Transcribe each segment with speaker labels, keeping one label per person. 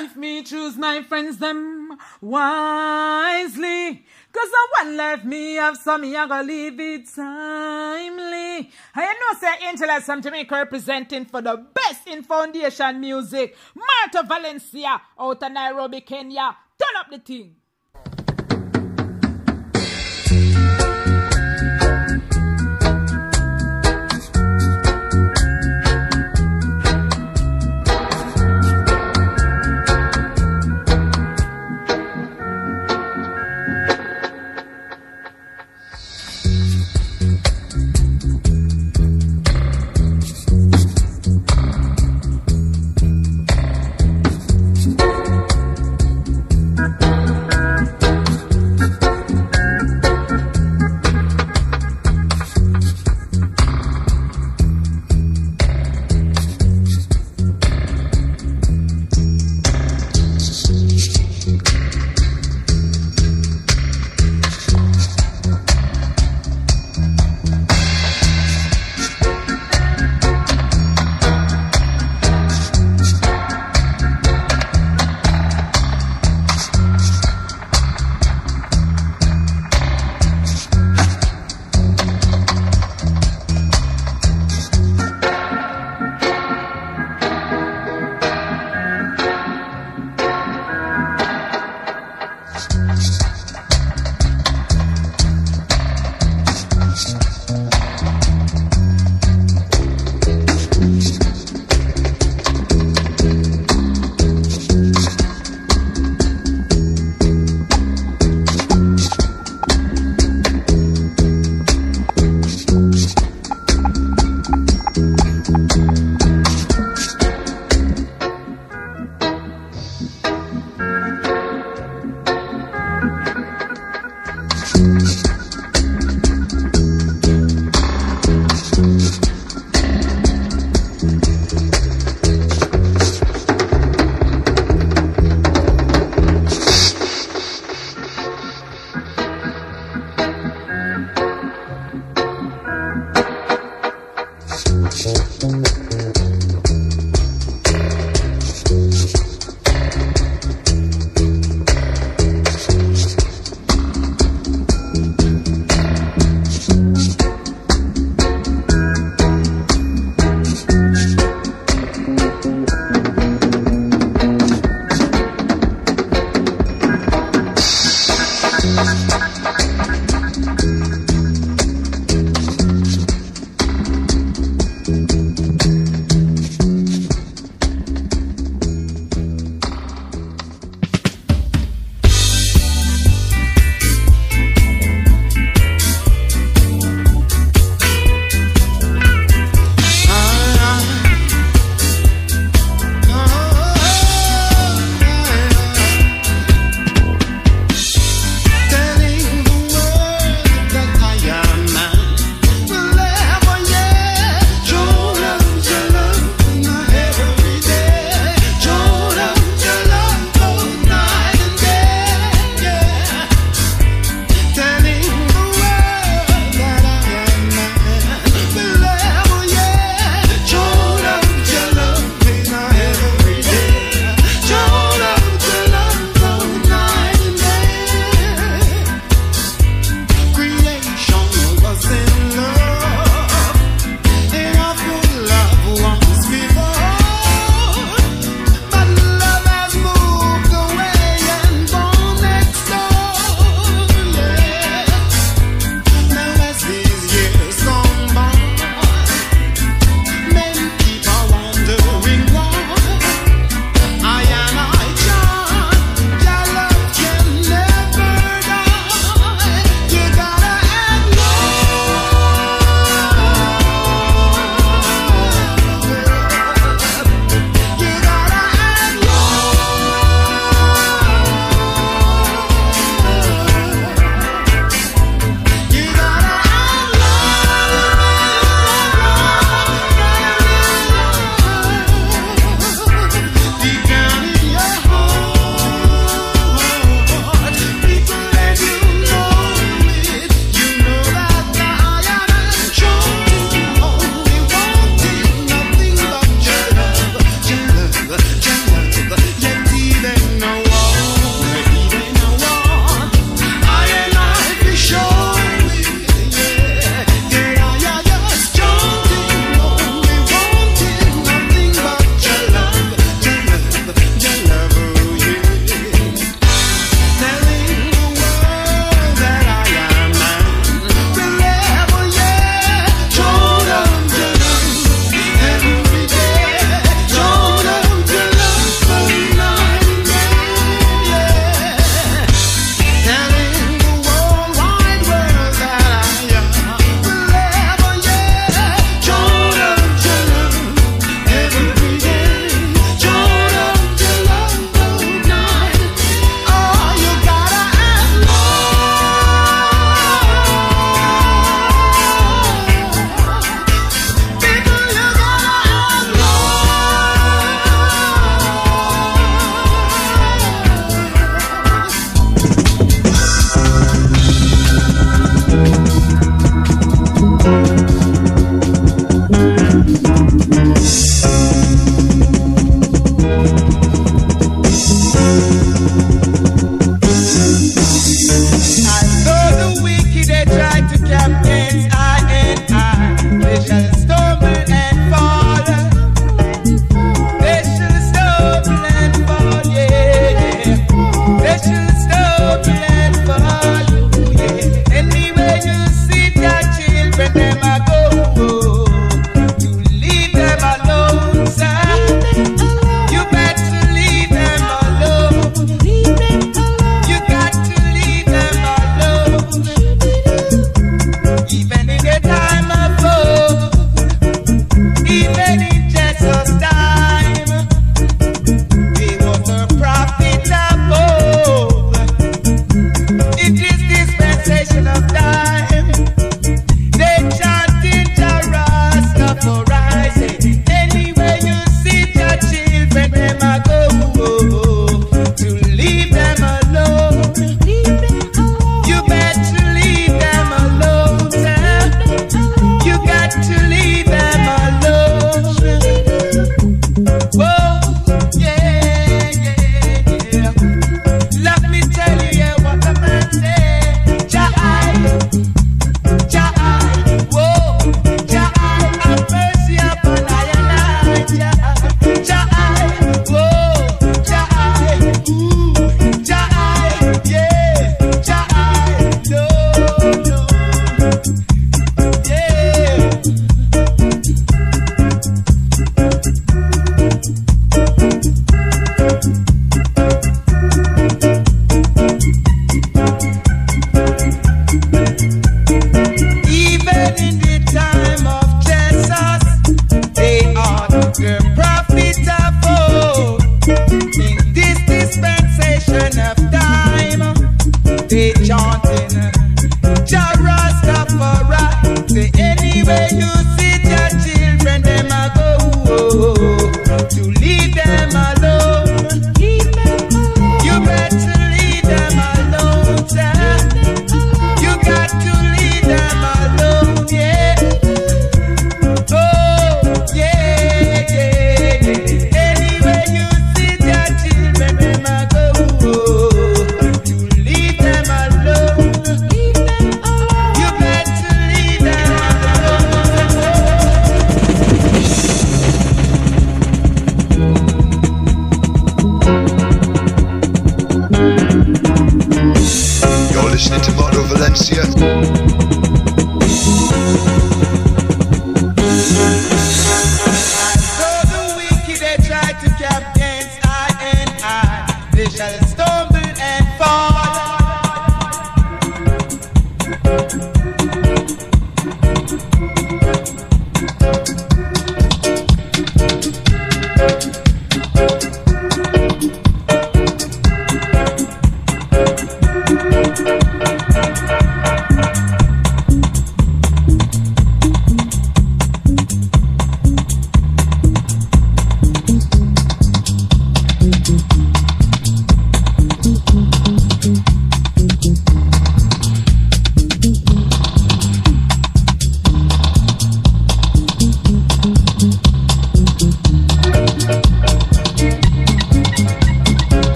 Speaker 1: life me choose my friends them wisely. Cause the one left me have some, me I go leave it timely. I know say Angel has some Jamaica representing for the best in foundation music. Marta Valencia out of Nairobi, Kenya. Turn up the thing.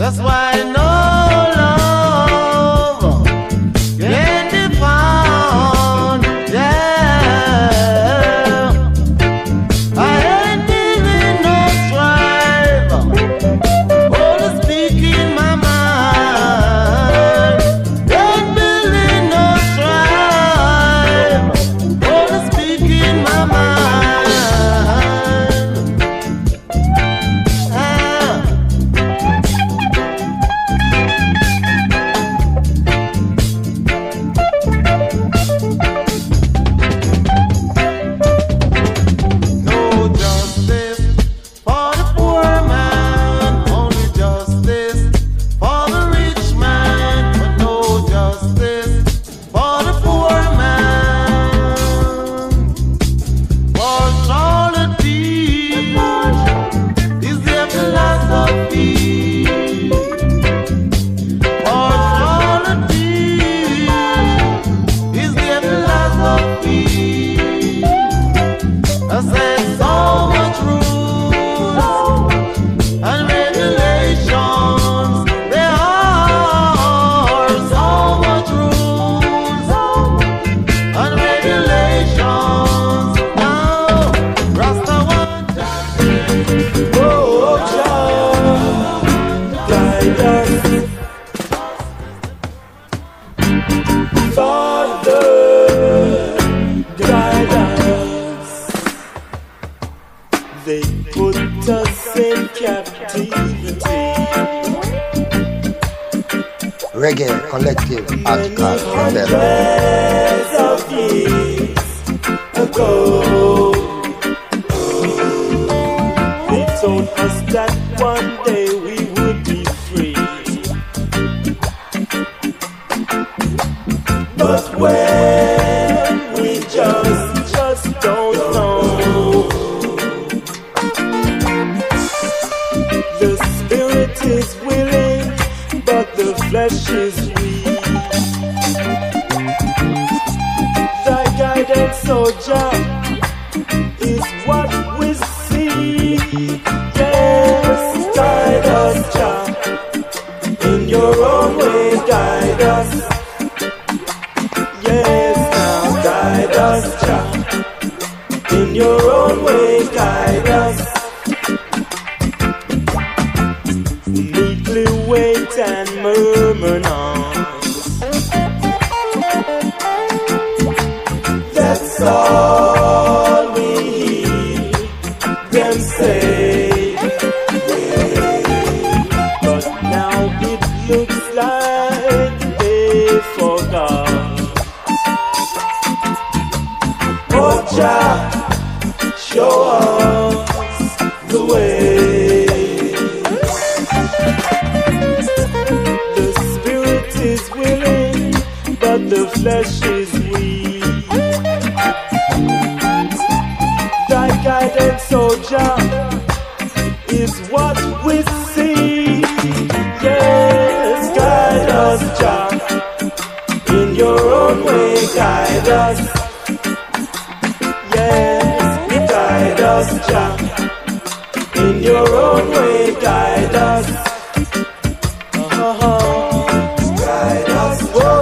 Speaker 2: That's why no love can be found. Yeah, I ain't feeling no strife. Only speaking my mind. Ain't feeling no strife. Only speaking my mind.
Speaker 3: They put us in captivity.
Speaker 4: Reggae Collective article from them.
Speaker 3: Hundreds of years ago, they told us that one day we would be free. But when we just don't know. The spirit is willing, but the flesh is weak. Thy guidance, O Jah, is what we see. Yes, guide us, Jah. In your own way, guide us. Yes, now guide us, Jah. In your own way, guide us. Meekly wait and murmur not. That's all we hear them say. But now it looks like they forgot. Oh Jah, show us the way. The flesh is weak. Thy guidance, O Jah, is what we see. Yes, guide us, Jah. In your own way, guide us. Yes, guide us, Jah. In your own way, guide us. Guide us, whoa.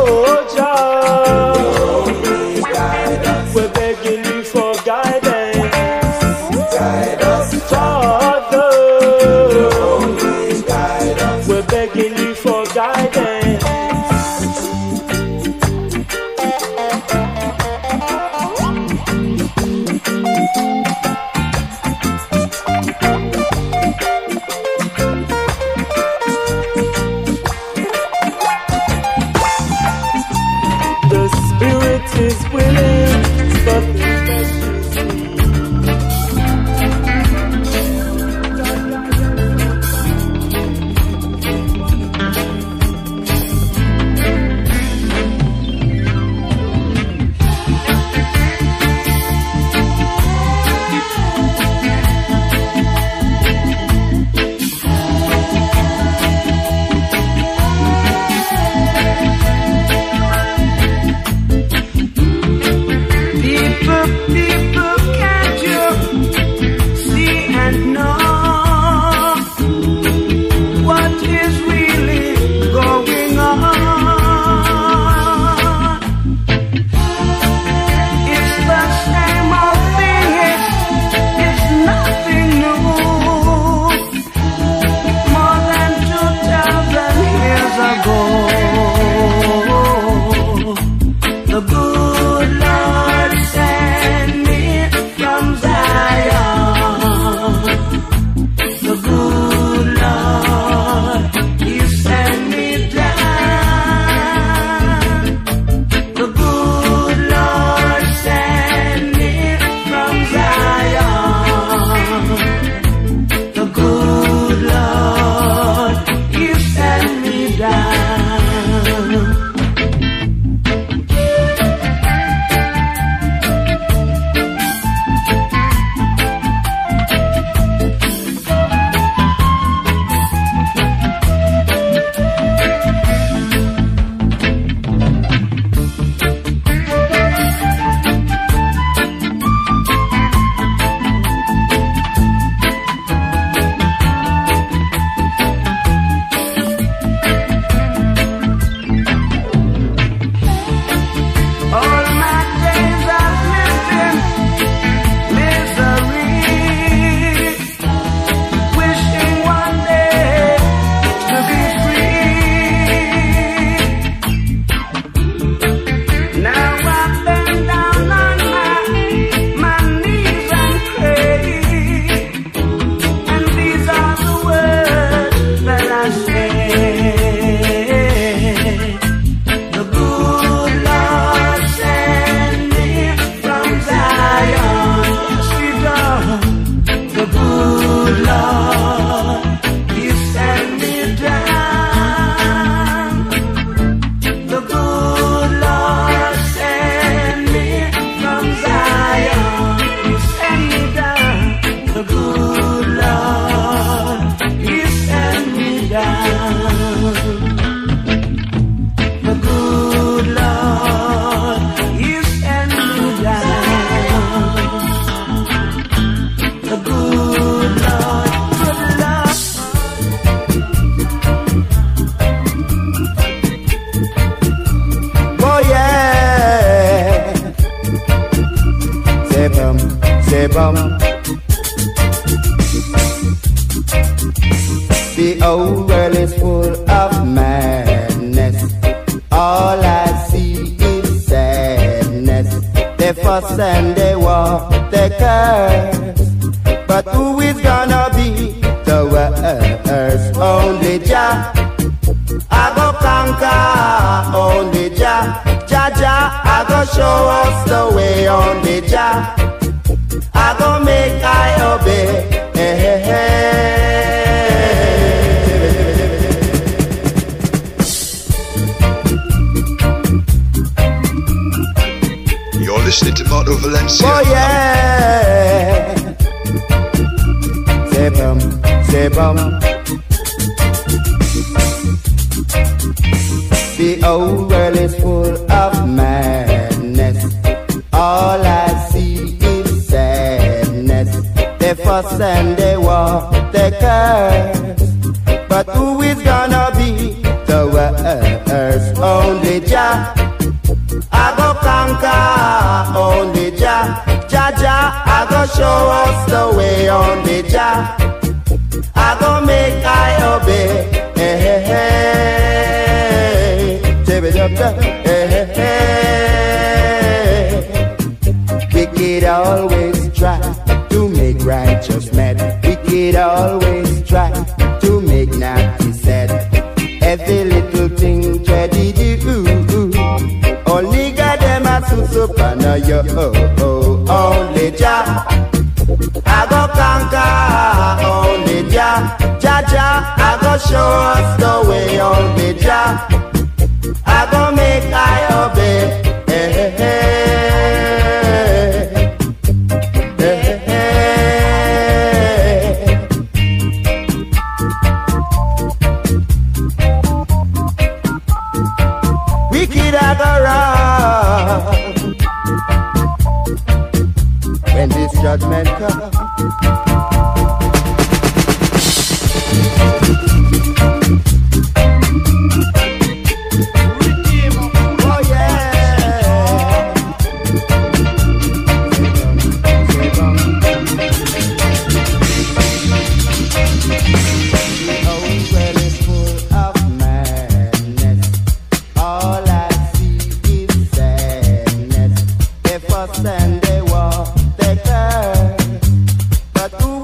Speaker 3: We're begging you for guidance. Guide us, Father.
Speaker 2: Sebum. The old world is full of madness. All I see is sadness. They fuss and they war, they curse. But who is gonna be the worst? Only Jah. I go conquer, only Jah. Jah Jah, I go show us the way, only Jah. I go make I obey. Hey, hey, hey.
Speaker 5: You're listening to Marto Valencia.
Speaker 2: Oh yeah. Sebum, sebum. The old world is full of madness. All I see is sadness. They fuss and they war, they curse. But who is gonna be the worst? Only Jah. I go conquer, only Jah. Jah Jah, I go show us the way, only Jah. I go make I obey. Hey, hey, hey. Hey, hey, hey. Wicked always try to make righteous mad. Wicked always try to make naughty sad. Every little thing try to do. Only got them a susupana yo. Only Jah. I go conquer, only Jah. Jah Jah, I go show us the way, only Jah. I go make I obey. Hey, hey, hey. Hey, hey, hey. Wicked I go wrong when this judgment comes. And they walk, they curse. But who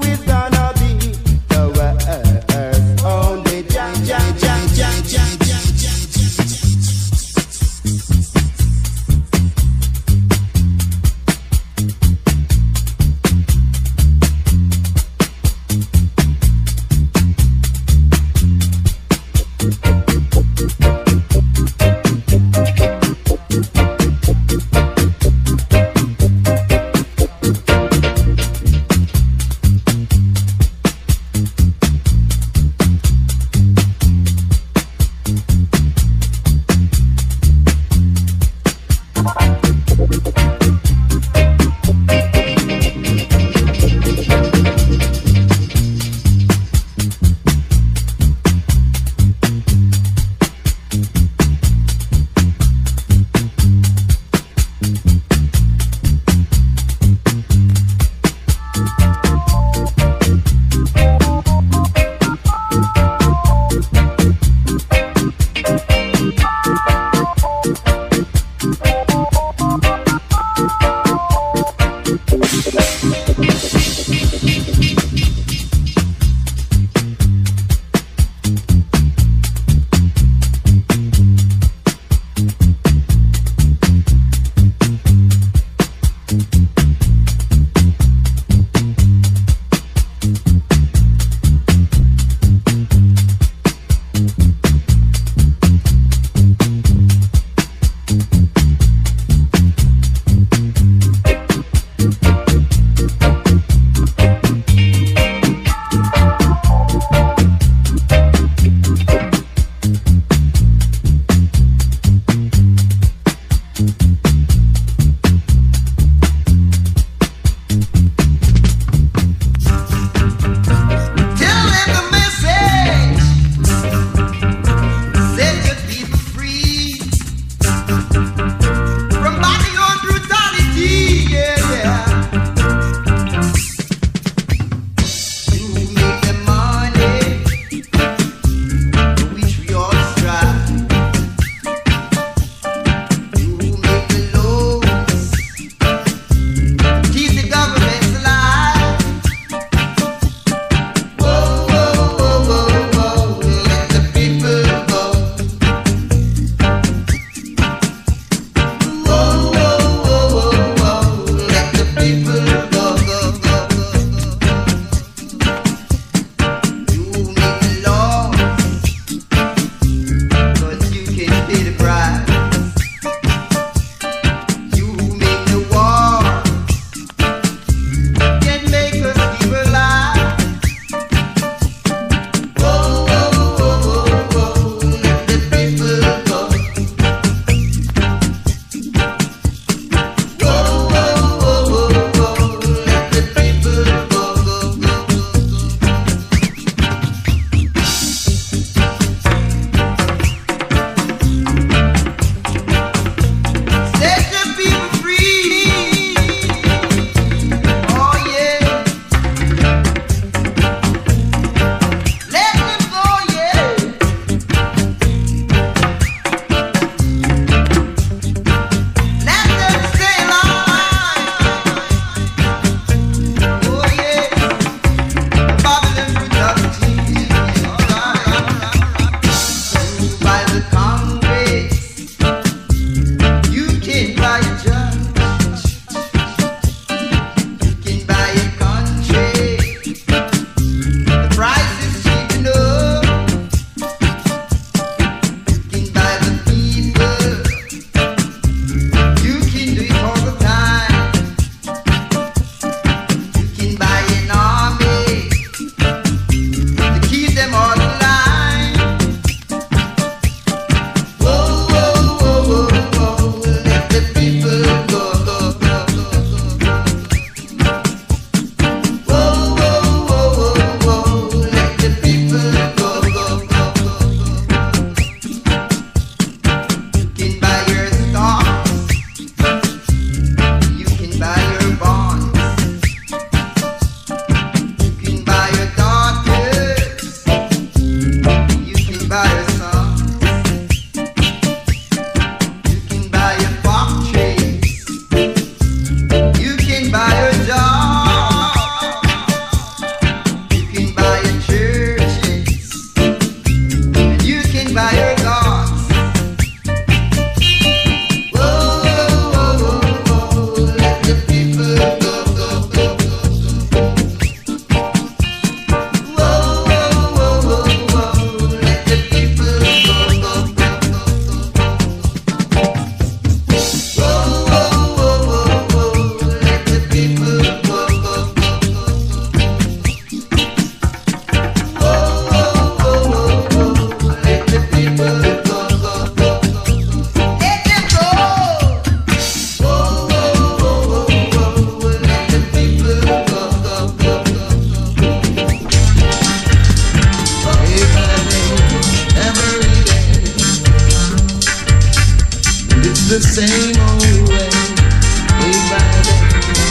Speaker 6: the same old way, day by day.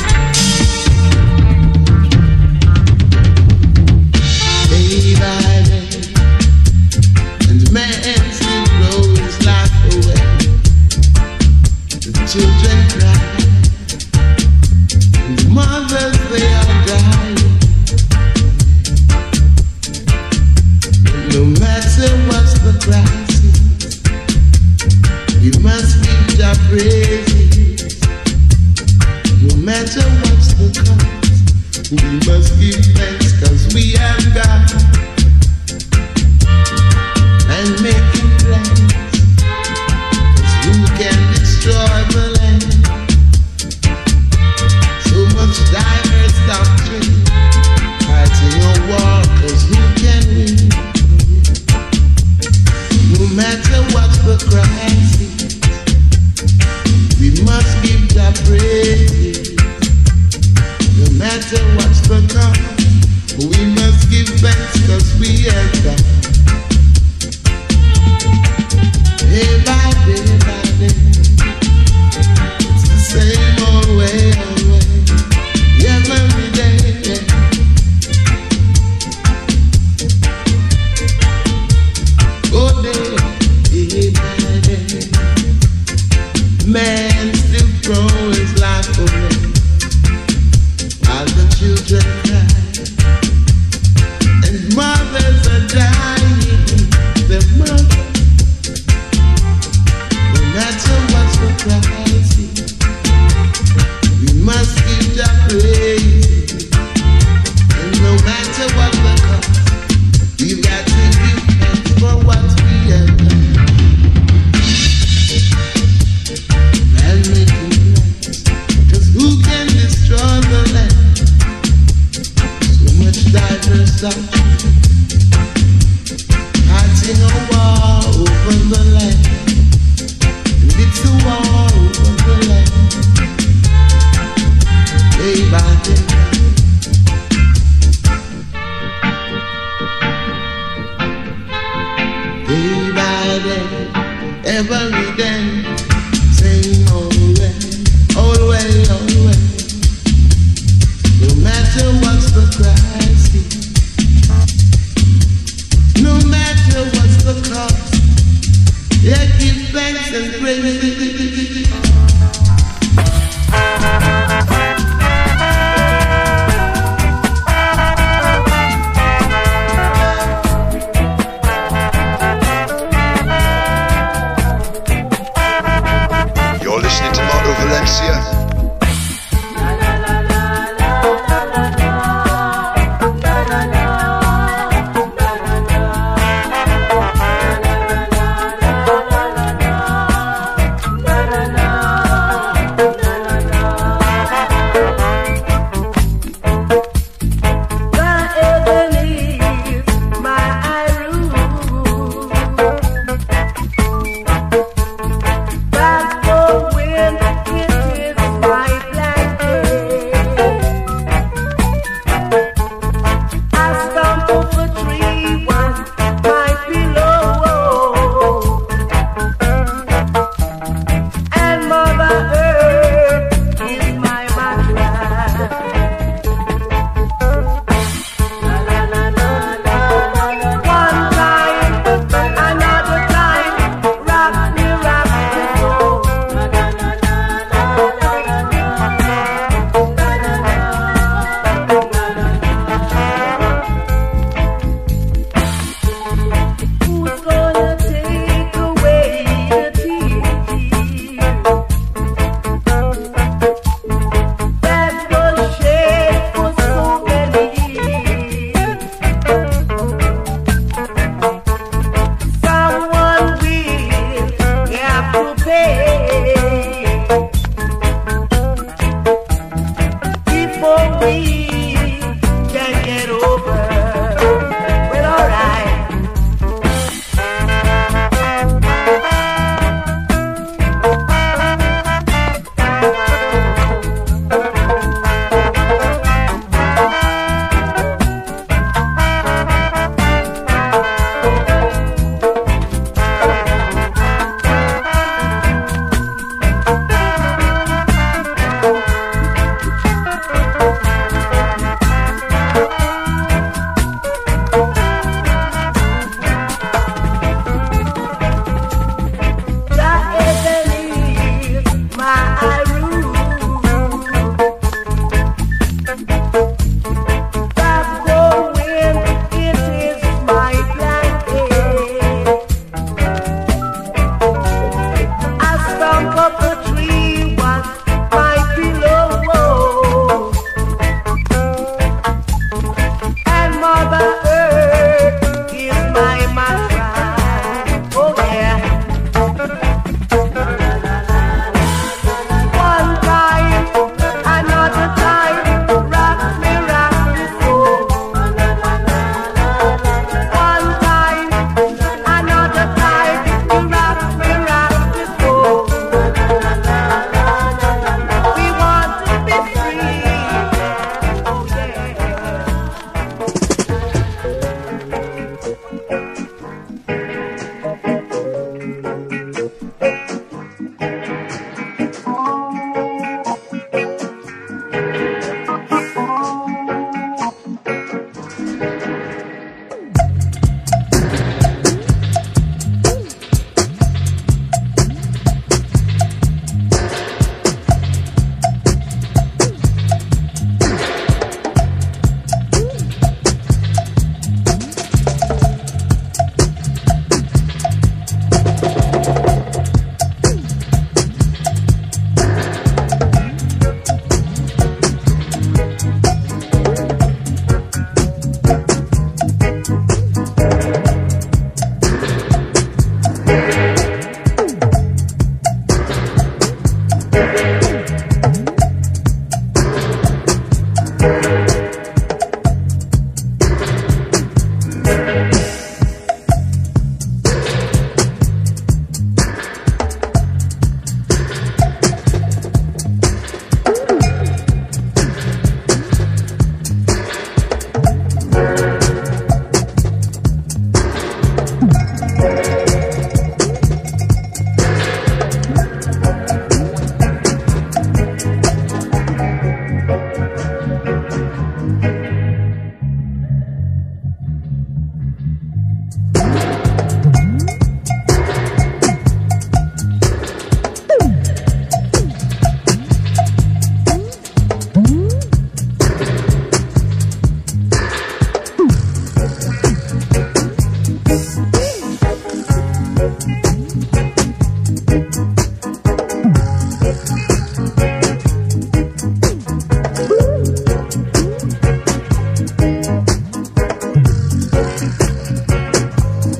Speaker 6: Day by day, and man still blows his life away. The children cry, and the mothers they are dying. No matter what's the crisis, we must give our praises. No matter what's the cost, we must give thanks, 'cause we have God and making plans. 'Cause who can destroy the land? So much diverse doctrine, fighting a war, 'cause who can win? No matter what's the crisis, we must give our praises. No matter what's the cost, we must give thanks, 'cause we have God. Day by day, it's the same old way, yeah, every day. Oh, day by day, man still throws his life away, while the children cry, and mothers are dying. Their mothers, no matter what's the crisis, we must give our praises, and no matter what the cost, we've got to give thanks for what we have done. And making plans, 'cause who can destroy the land? So much diverse doctrine, fighting a war over the land, and it's a war over the land. Day by day, day by day, every day, same old way, old way, old way. No matter what's the crisis, no matter what's the cost, yeah, give thanks and praise.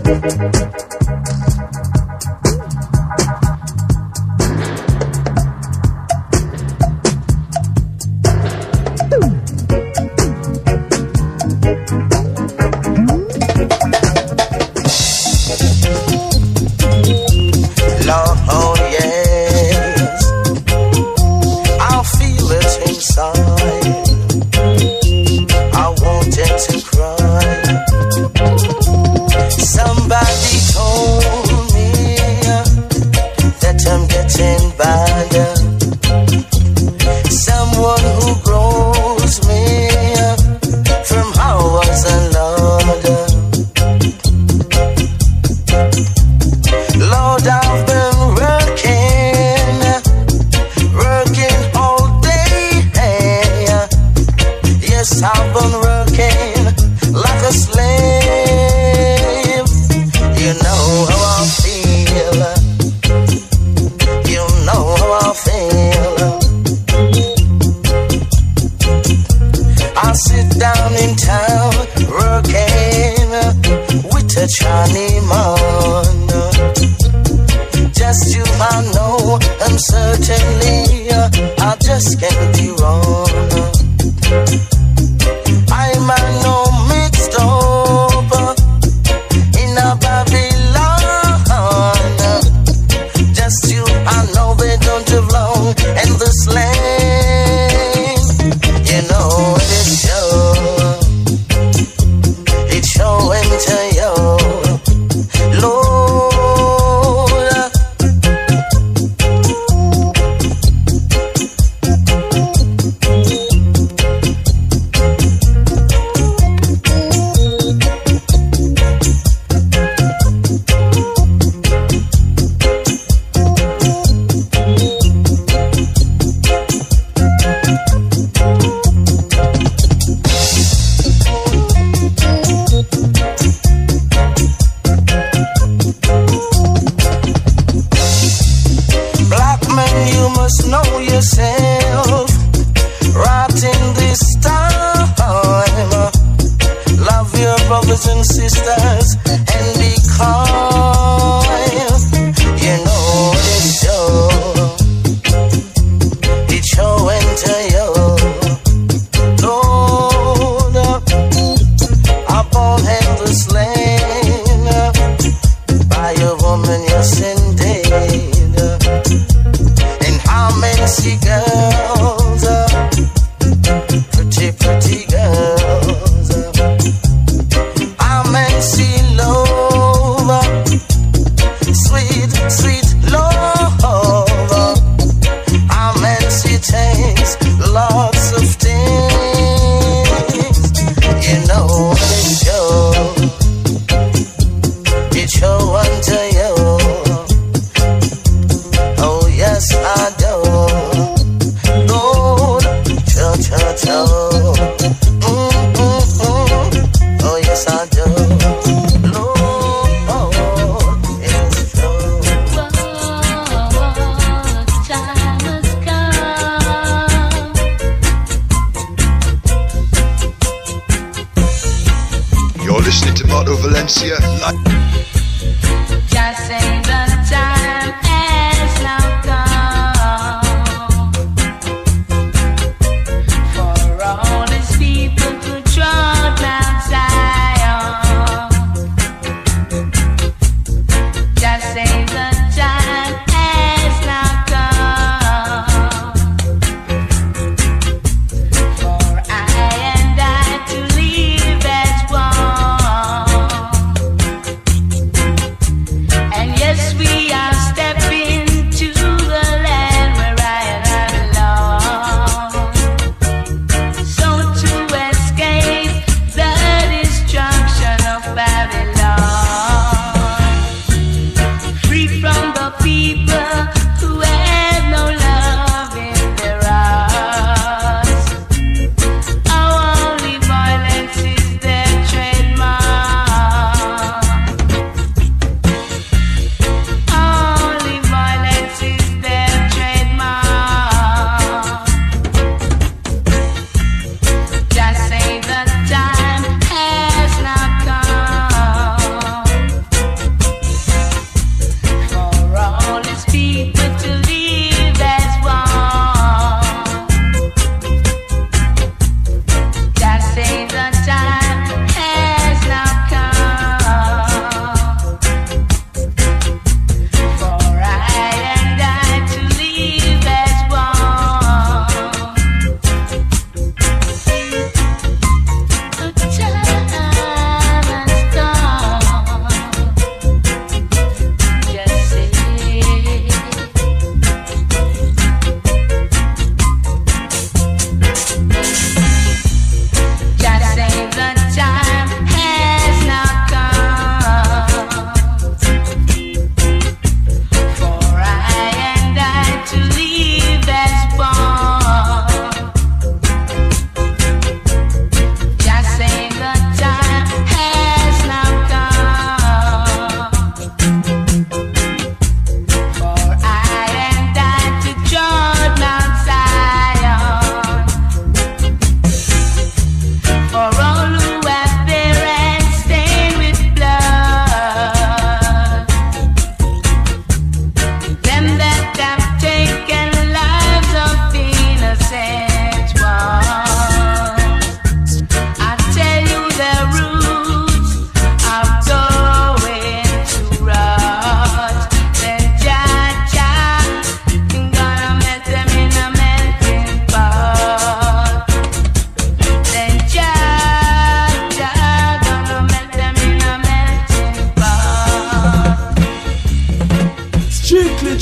Speaker 7: Yes, we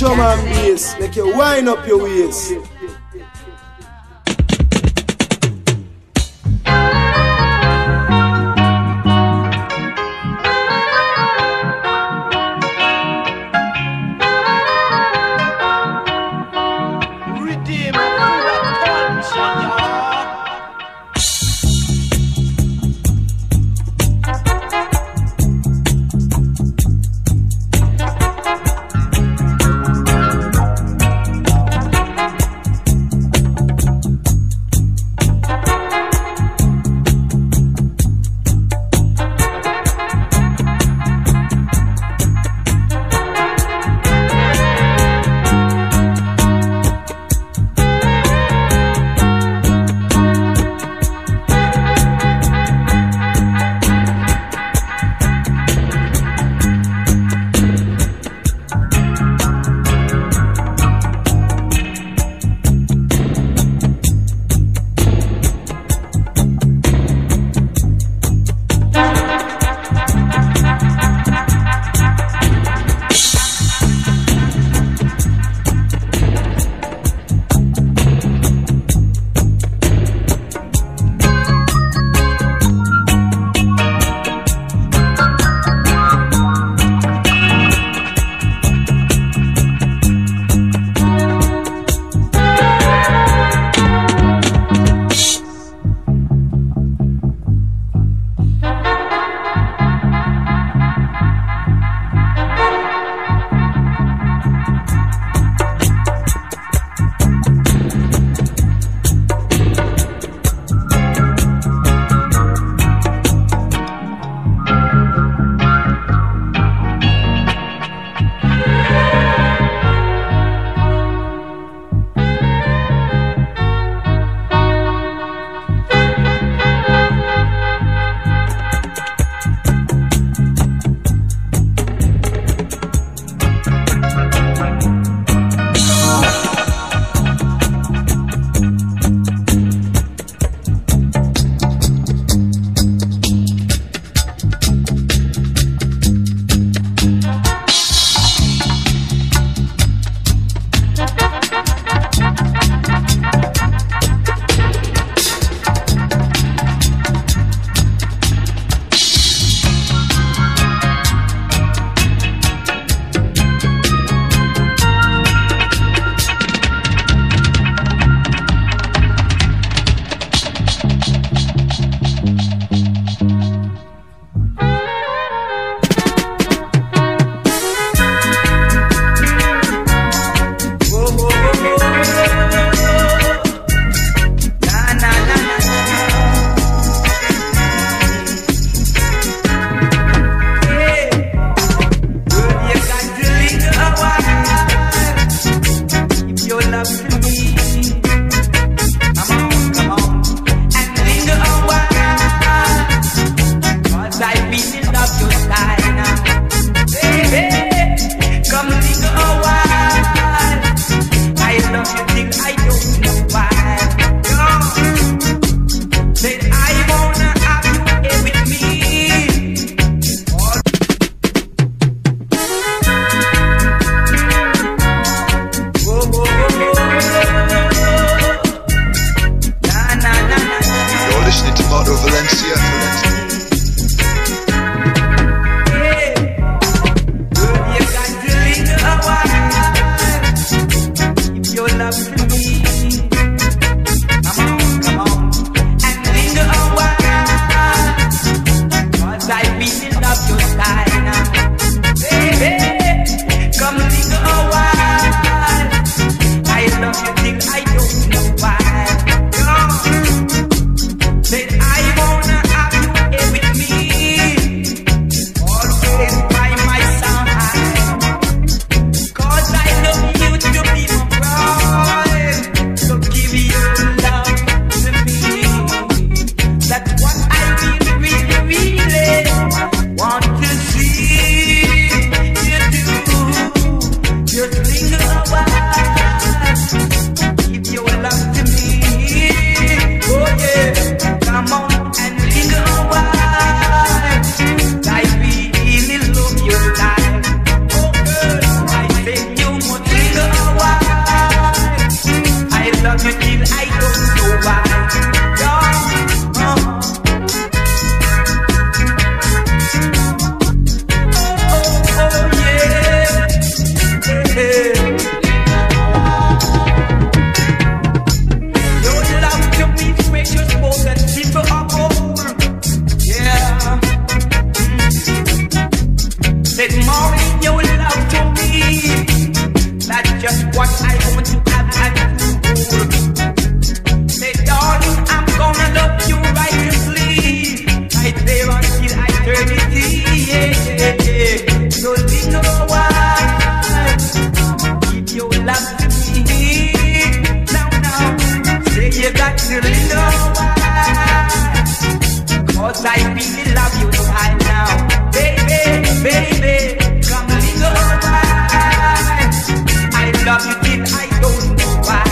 Speaker 3: drum and bass, make you wind up your waist.
Speaker 7: There's more in your love to me. That's just what I want to have and hold. Say, darling, I'm gonna love you righteously, right there until eternity. Yeah. So little while, give your love to me. Now, say you got to little while, 'cause I really love you right now. Baby, come a little while. I love you till I don't know why.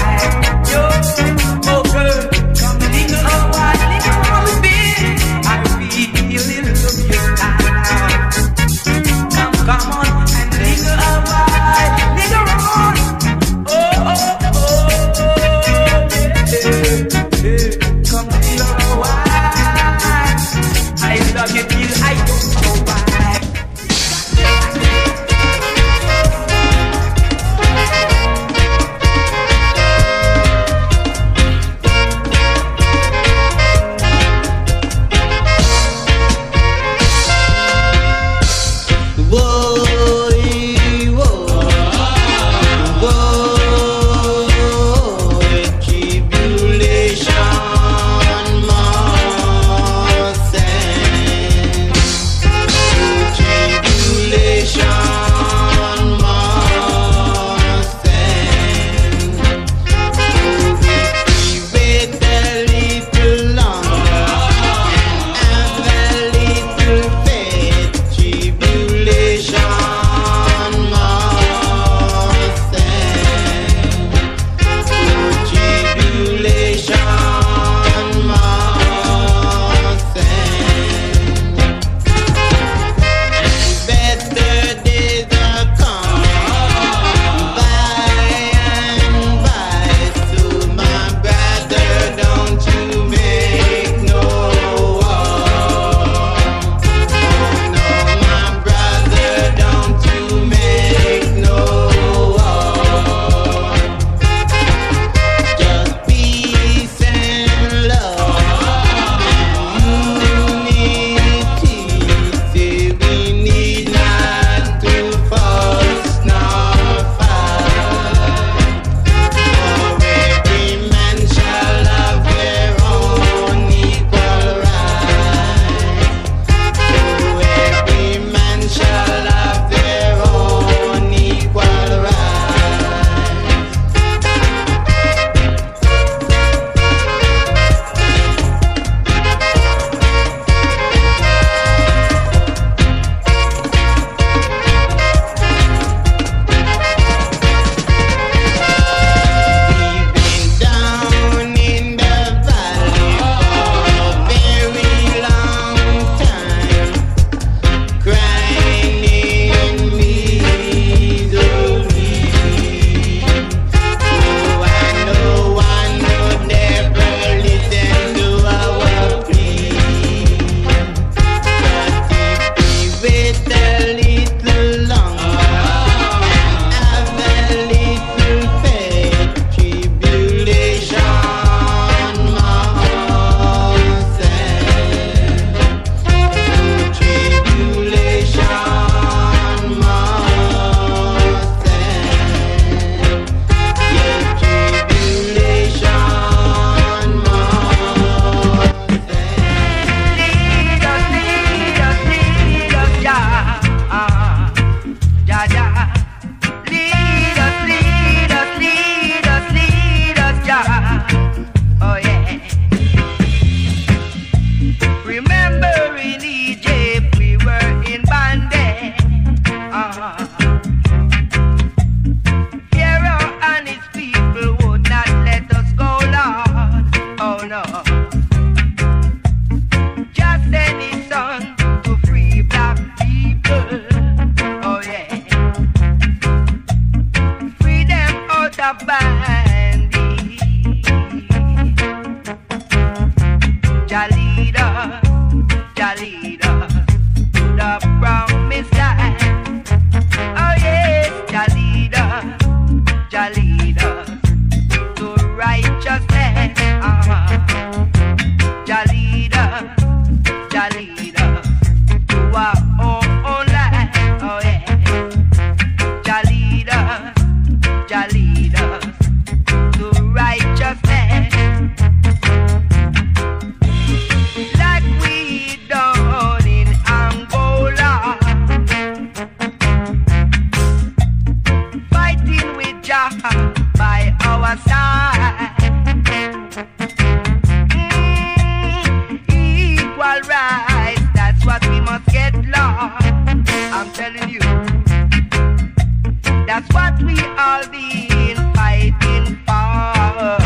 Speaker 7: That's what we all been fighting for.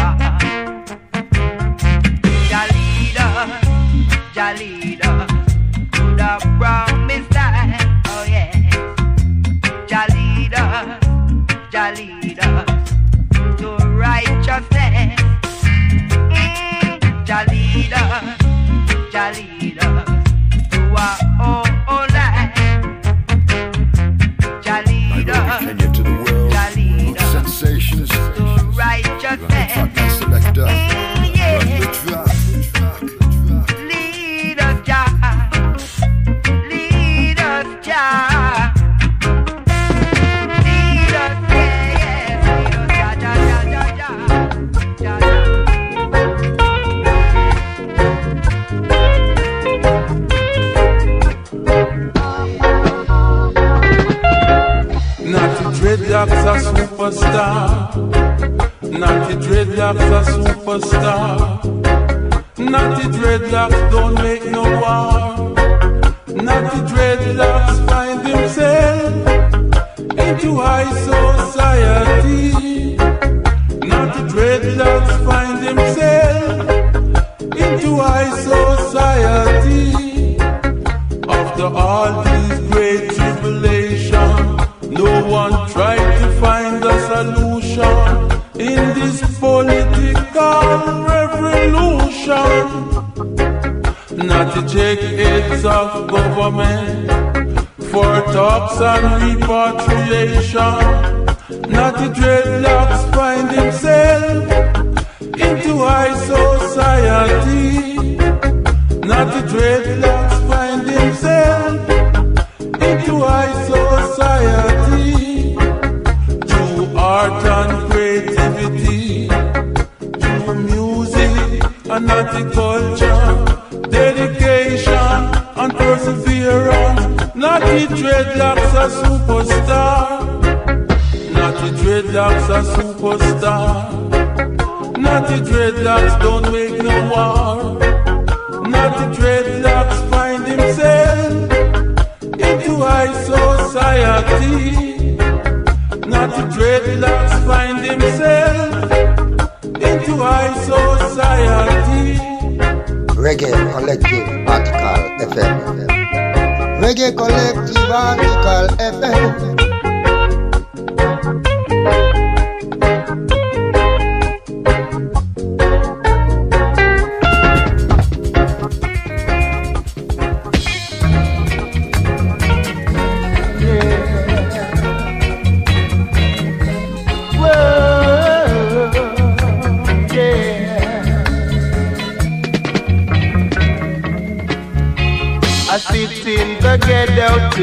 Speaker 7: Jah lead us to the promised land. Oh yeah. Jah lead us to righteousness. Jah lead us to our own life. Jah lead us to righteousness. Yeah. Lead us, Jah. Lead us, Jah. Lead us, yeah. Lead us, Jah, Jah, Jah, Jah, Jah.
Speaker 8: Natty dreadlocks a superstar. Natty dreadlocks a superstar. Natty dreadlocks don't make no war. Natty dreadlocks find himself into high society. Natty dreadlocks find himself into high society. After all these great tribulations, no one tried to find a solution in this political revolution. Not to check heads of government for talks and repatriation. Not to dreadlocks find himself into high society. Not to dreadlocks find himself into high society. Through art and creativity, through music and horticulture, dedication and perseverance. Natty dreadlocks a superstar. Natty dreadlocks a superstar. Natty dreadlocks don't make no war. Natty dreadlocks find himself into high society. Natty dreadlocks find himself into high society.
Speaker 4: Reggae Collective Article FM. Reggae Collective Article FM.
Speaker 7: I sit in the ghetto to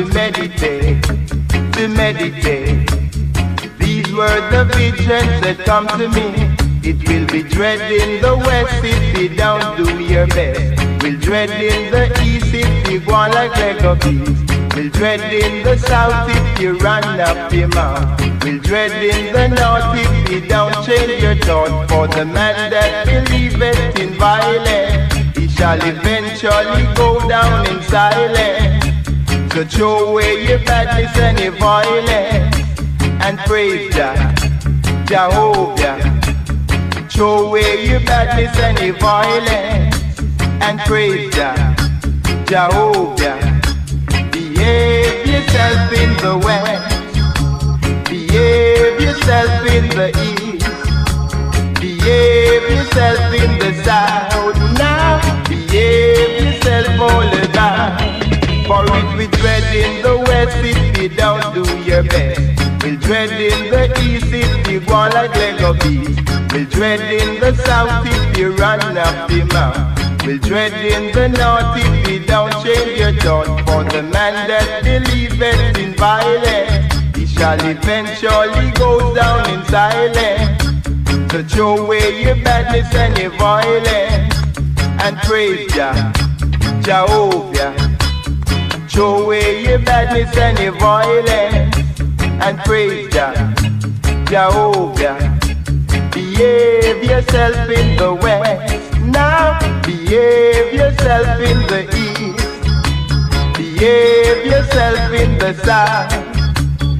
Speaker 7: meditate. These were the visions that come to me. It will be dread in the west if you don't do your best. Will dread in the east if you go on like Lego bees. Will dread in the south if you run up your mouth. Will dread in the north if you don't change your thought. For the man that believeth in violence, he shall eventually go down in silence. So throw away your badness and your violence and praise Jah, Jehovah. Throw away your badness and your violence and praise Jah, Jehovah. Behave yourself in the west, behave yourself in the east, behave yourself in the south. Now behave yourself all about. For it we dread in the west if you don't do your best. We'll dread in the east if you go on like Lego bees. We'll dread in the south if you run up your mouth. We'll dread in the north if you don't change your thought. For the man that believeth in violence, he shall eventually go down in silence. So throw away your badness and your violence and praise Jah, Jehovah. Throw away your badness and your violence and praise Jah, Jehovah. Behave yourself in the west. Now behave yourself in the east. Behave yourself in the south.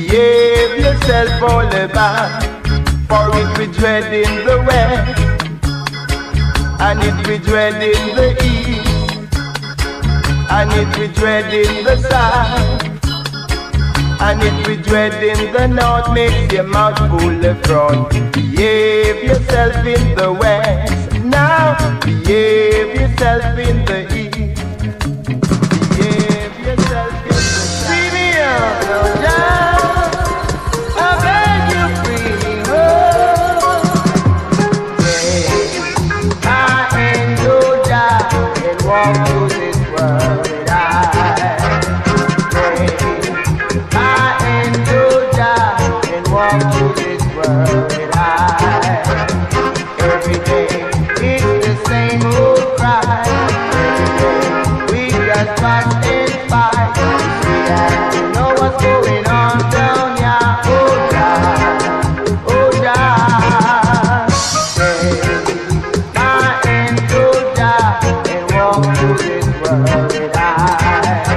Speaker 2: behave yourself all about, for it we dread in the west, and it we dread in the east, and it we dread in the south, and it we dread in the north. Makes your mouth full of fraud. Behave yourself in the west, now behave yourself in the east, behave yourself in the south. Free me up, no doubt, I beg you free me home. Yeah, I ain't no doubt and walk through this world with eyes. I ain't no doubt and walk through this world with eyes. Every day it's the same old cry. Every day we just fight and fight. You see that you know what's going on down here. Oh God, oh God. I ain't no doubt and walk through this world with eyes.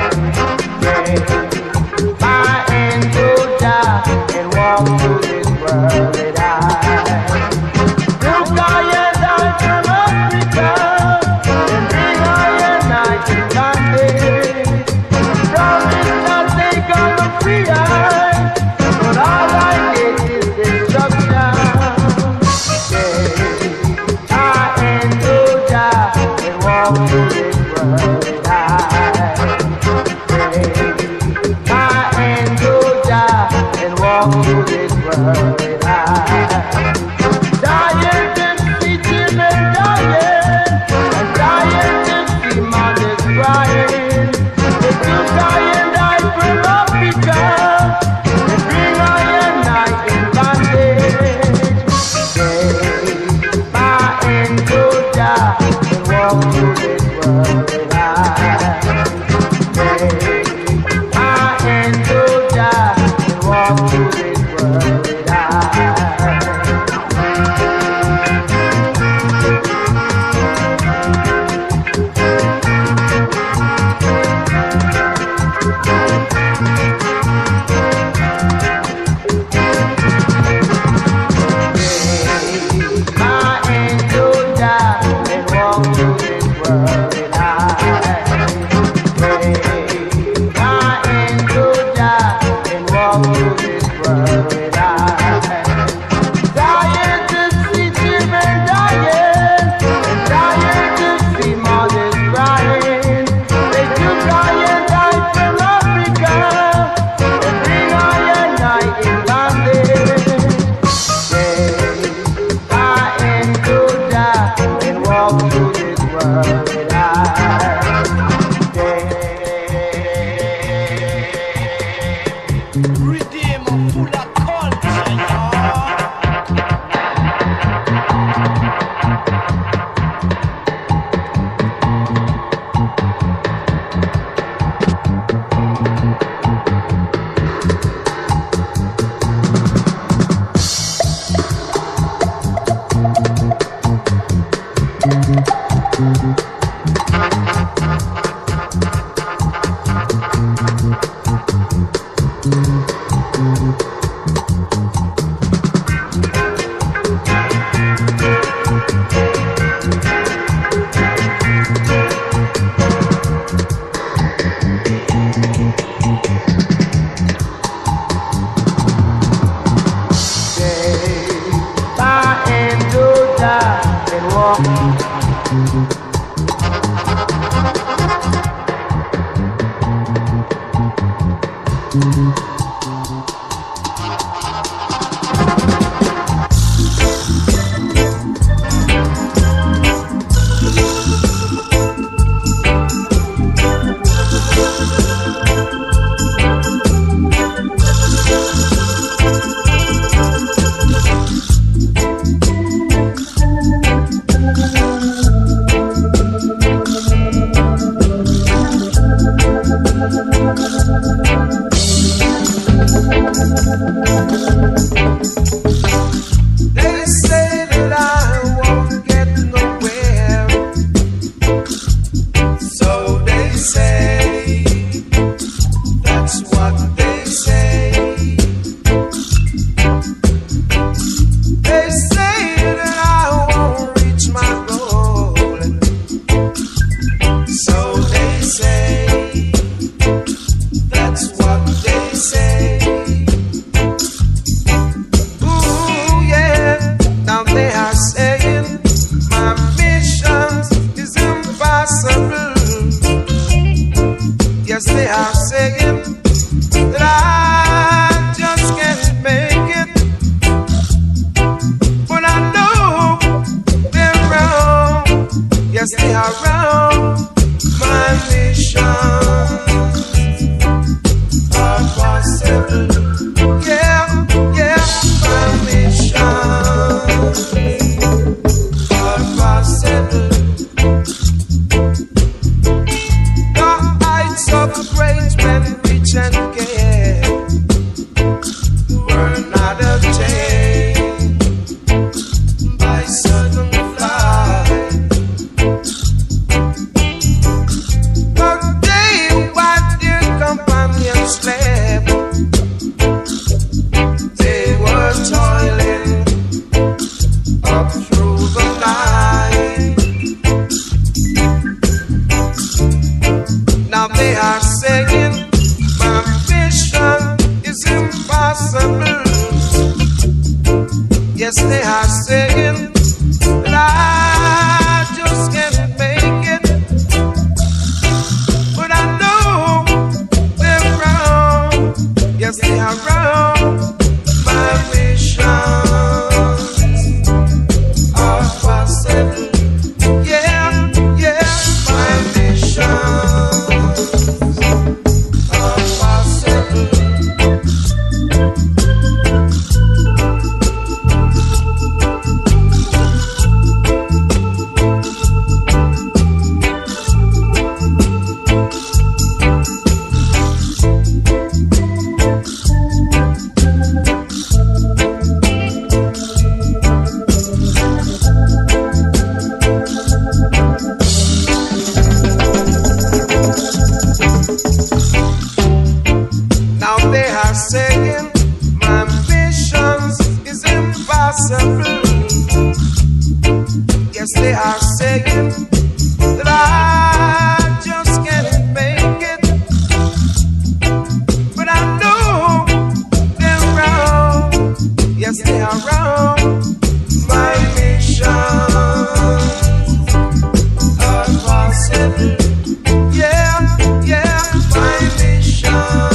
Speaker 2: I ain't no doubt and walk through this world with eyes. Look I and I from Africa, and bring I and I to bondage. Promise that they gonna free us, but all I get is destruction. Yeah, I ain't no doubt and walk through this world with eyes. I ain't no doubt and walk through this world with eyes. Dying to see children dying, and dying to see mothers crying. They took I and I from Africa, and bring I and I in bondage. I ain't no doubt and walk through this world with eyes. I ain't no doubt and walk through this world with eyes. I ain't no doubt and walk through this world with eyes. I ain't no doubt and walk through this world with eyes. Dying to see children dying, and dying to see mothers crying. They took I and I from Africa, and bring I and I in bondage. I ain't no doubt and walk through this world with eyes.
Speaker 9: Redeemer full of culture, y'all.
Speaker 2: I ain't no doubt and walk.
Speaker 7: That's what they say.
Speaker 6: possible. Yeah, yeah, my mission. All possible. The heights of great men reach and get were not obtained by sudden flight. But they while their companions slept, they were toiling up through the night. Now they are saying my mission is impossible. Yes, they are saying that I just can't make it. But I know they're wrong. Yes, they are wrong. My missions are possible. Yeah, yeah, my missions are possible. Now they are saying my missions is impossible. Yes, they are saying that I just can't make it. But I know they're wrong. Yes, they are wrong. My missions are possible. Yeah, yeah, my missions.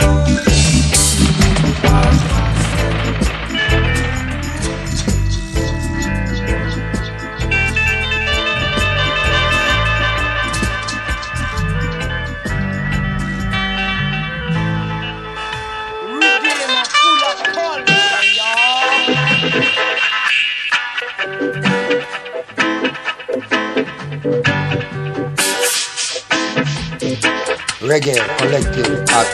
Speaker 9: Redeemer full of culture, y'all.
Speaker 4: Reggae Collective at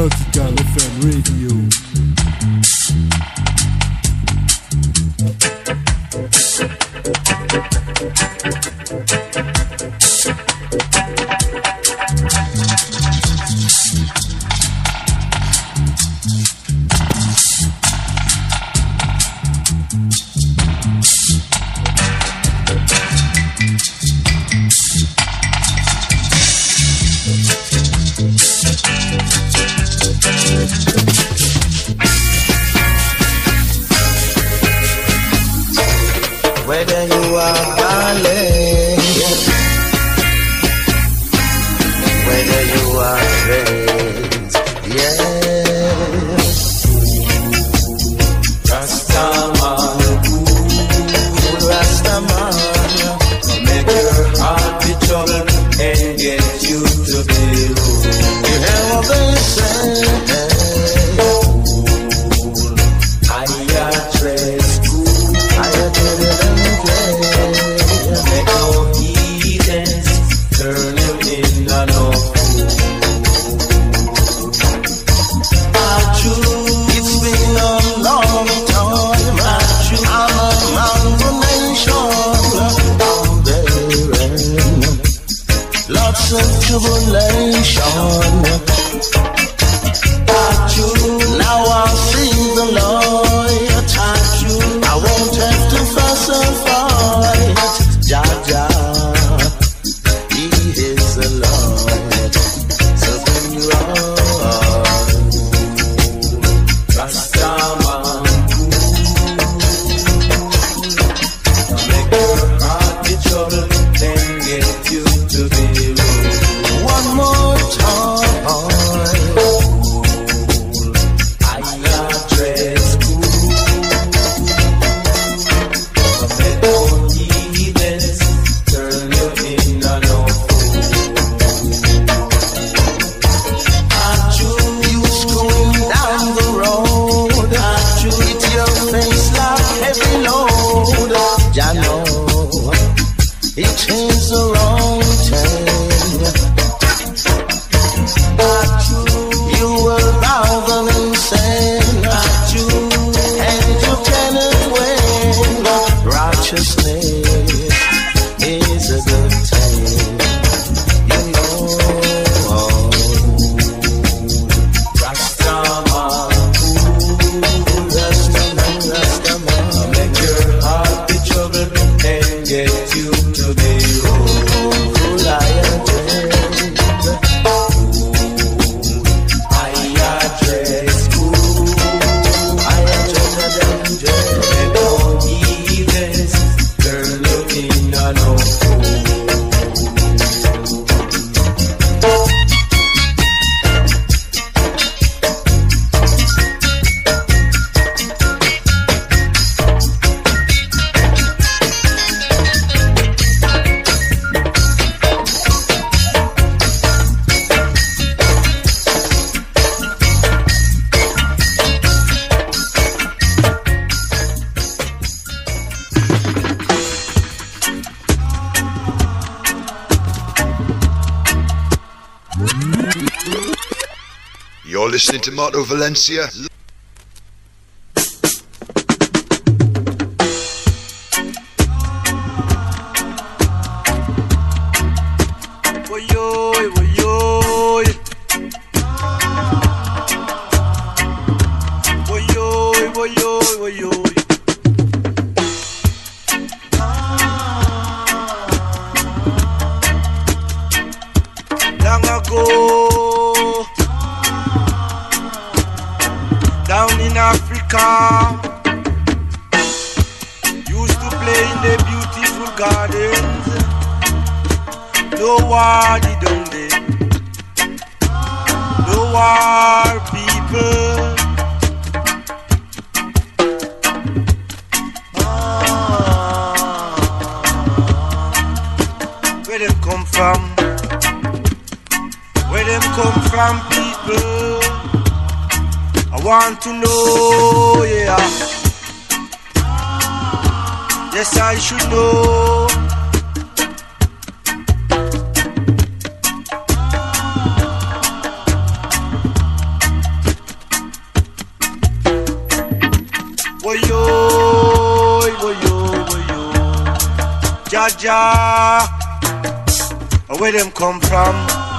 Speaker 10: Article FM Radio.
Speaker 11: Whether you are darling, whether you are friends, yes. Rastaman, Rastaman, make your heart be troubled and get you to be ruled. You hear what they say? I address turn you in and out. It's been a long time. I'm around the nation. I'm bearing lots of tribulation. Now I see the light. I won't have to fuss and fight. Jah Jah.
Speaker 5: You're listening to Marto Valencia.
Speaker 9: Long ago, down in Africa, used to play in the beautiful gardens. No war, don't they? No war, people. Where them come from? Where them come from, people? I want to know, yeah. Yes, I should know. Woyo, woyo, woyo. Jaja, where them come from?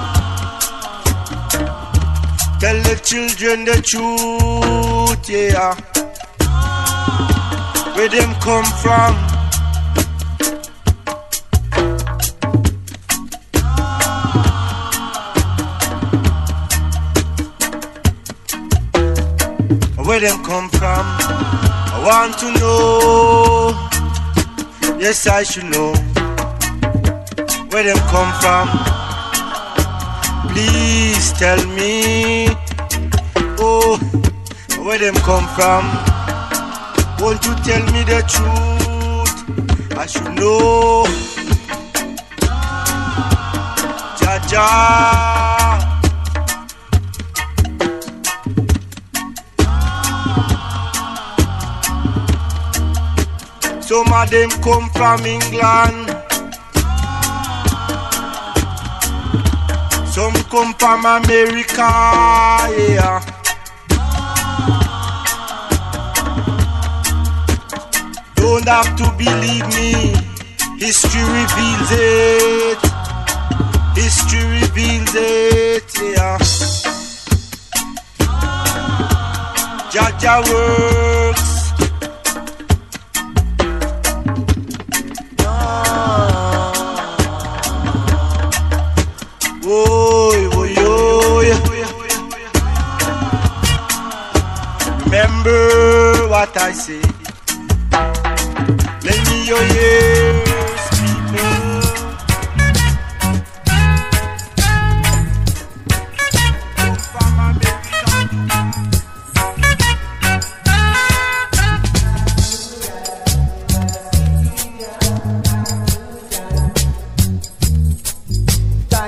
Speaker 9: Tell the children the truth, yeah. Where them come from? Where them come from? I want to know. Yes, I should know. Where them come from? Please tell me. Oh, where them come from? Won't you tell me the truth? I should know. Jaja. Some of them come from England. Some come from America, yeah. Don't have to believe me. History reveals it. History reveals it, yeah. Jaja works. Oy, oy, oy. Remember what I say. Lend me your ears, people.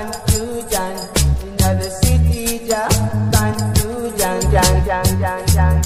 Speaker 12: Confusion in the city, Confusion,